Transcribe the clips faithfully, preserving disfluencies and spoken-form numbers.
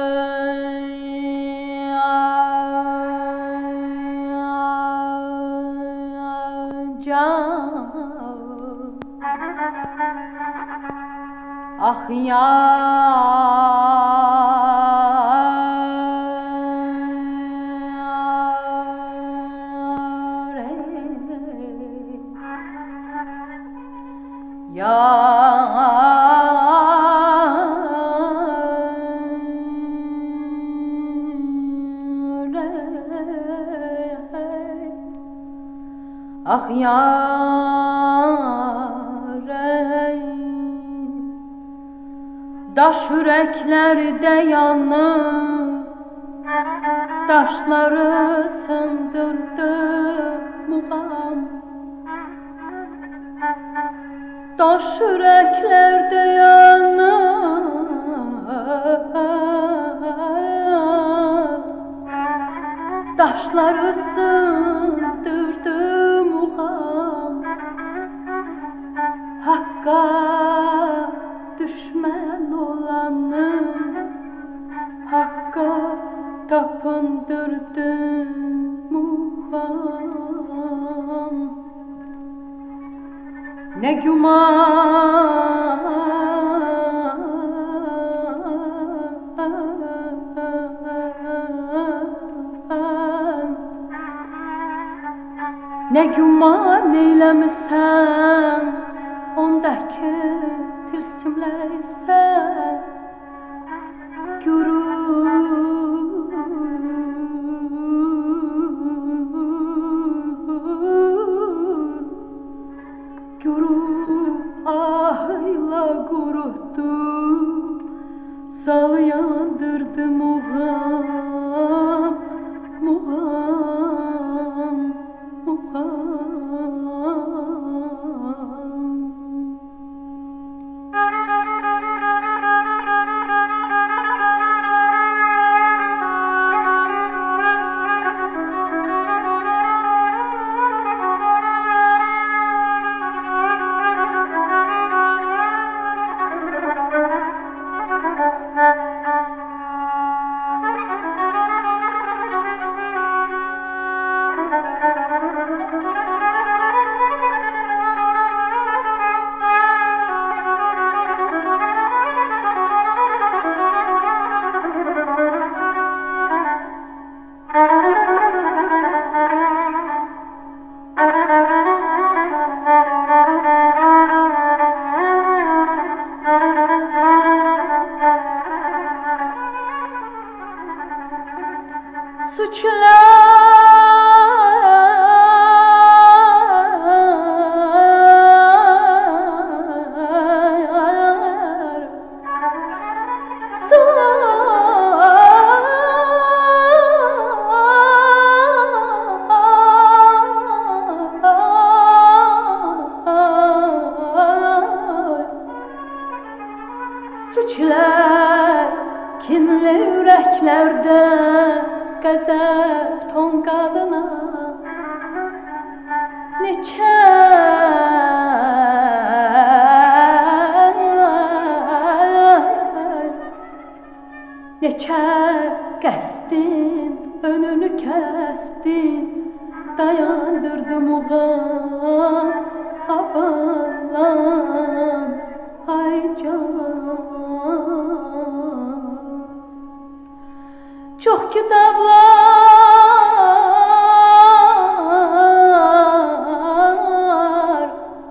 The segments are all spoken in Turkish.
Ah yar Ah yar ey, daş yüreklerde yanıp daşları söndürdü muğam. Daş yüreklerde yanıp daşları söndürdü muğam. Hakka düşman olanı Hakka tapındırdı muğam. Ne güman Ne güman eylemişsen ondaki tilsimler ise görür Görür ahıyla kuruttu sal yandırdı muğam muğam muğam. Suçlar kimli yüreklerde gazap tonqalına neçə neçə qəsdin önünü kəsdin dayandırdı muğam abalan ay can. Çok kitaplar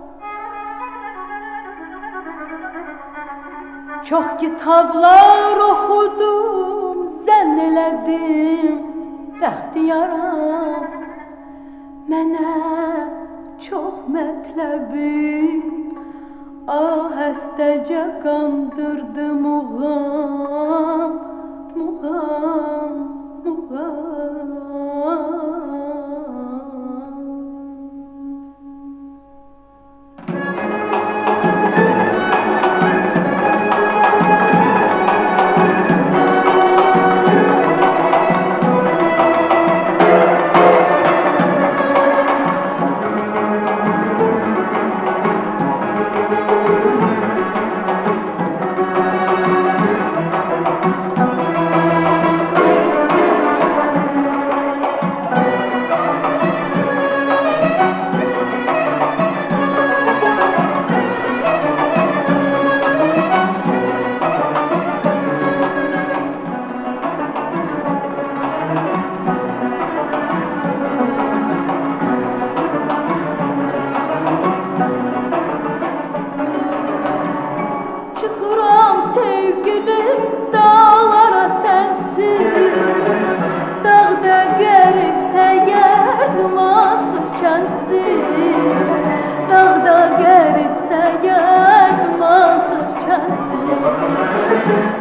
Çok kitaplar okudum zanneledim bəxtiyaram Mənə çox mətləbi ahəstəcə qandırdı muğam muğam muğam.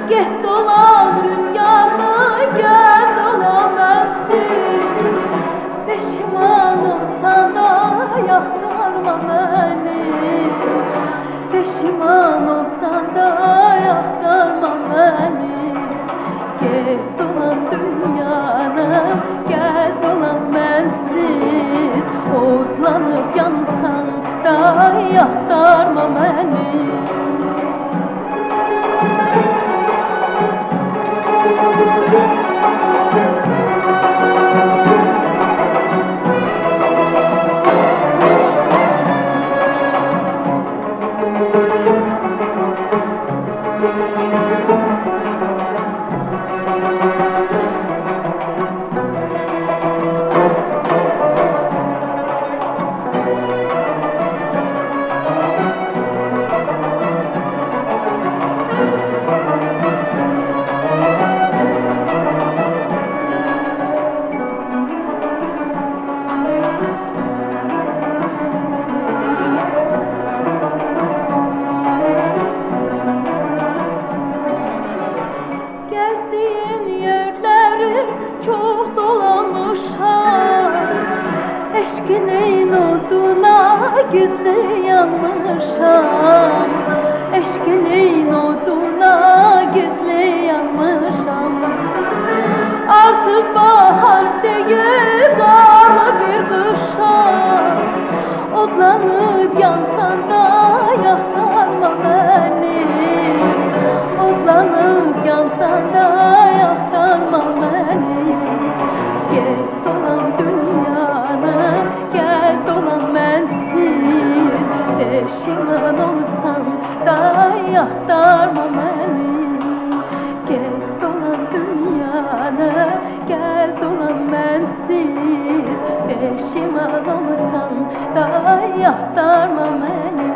Get dolan dünyanı, gez dolan bensiz. Peşiman olsan da yaktarma beni. Peşiman olsan da yaktarma beni. Get dolan dünyanı, gez dolan bensiz. Otlanıp yansan da yaktarma beni. Çok dolanmışam, eşkinin oduna gizli yanmışam. Eşkinin oduna gizli yanmışam. Artık bahar değil, karlı bir kışa. Odlanıp yansan da yaktarma beni. Odlanıp yansan da yaktarma beni. Get dolan dünyanı, gez dolan bensiz. Peşiman olsan da yaktarma beni. Get dolan dünyanı, gez dolan bensiz. Peşiman olsan da yaktarma beni.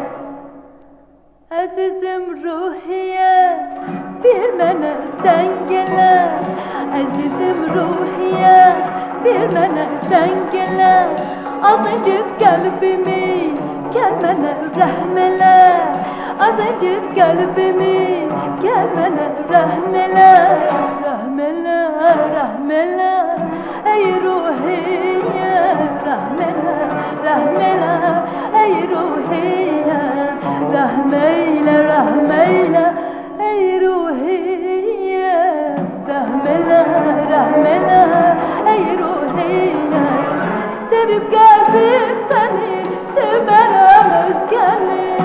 Azizim Ruhiye, bir mene sen gele. Azizim Ruhiye, bir mene sen gele. Azıcık kalbimi gel mene rahmele. Azıcık kalbimi gel mene rahmele. Rahmele, rahmele, ey Ruhiye. Rahmele, rahmele, ey Ruhiye. Rahmeyle, rahmeyle, ey Ruhiye. Rahmele, rahmele, ey Ruhiye. Sevip geldim seni, sevmerem özgeni.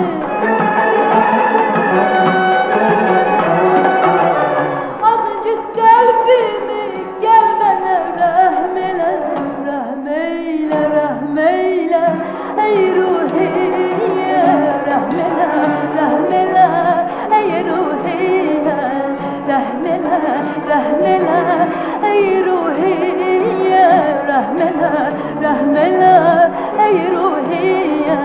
Azıcık kalbimi gel bana rahmele. Rahmeyle, rahmeyle, ey Ruhiye. Rahmele, rahmele, ey Ruhiye. Rahmele, rahmele, ey Ruhiye. Rahmele, rahmele, ey Ruhiye.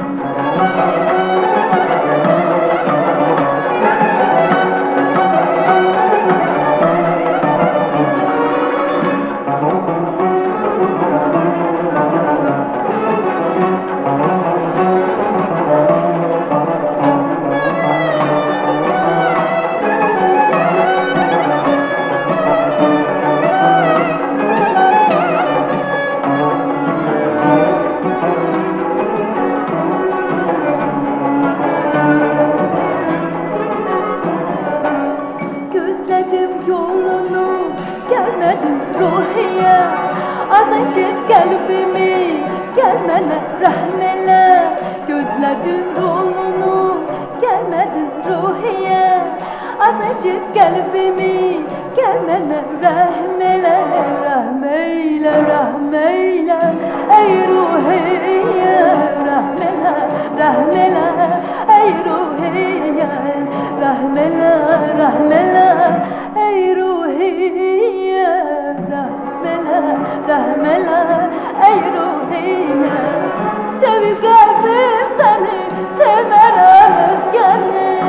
Gözledim yolunu, gelmedin Ruhiye. Azıcık kalbimi gelmene rahmele. Gözledim yolunu, gelmedin Ruhiye. Azıcık kalbimi gelmene rahmele. Rahmeyle, rahmeyle, ey Ruhiye. Rahmele, rahmele, ey Ruhiye. Rahmele, rahmele, ey Ruhiye. Rahmele, rahmele, ey Ruhiye. Sevip kalbim seni, sevmerem özgeni.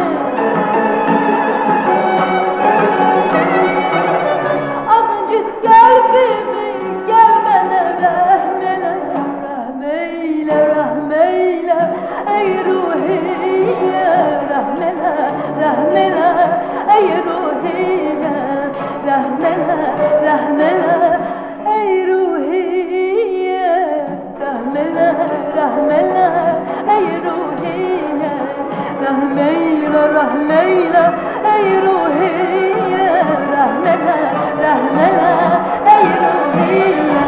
Azıcık kalbimi gel bana rahmele. Rahmeyle, rahmeyle, ey Ruhiye. Rahmele, rahmele, ey Ruhiye. rahmeyle ey ruhiye rahmele rahmele ey ruhiye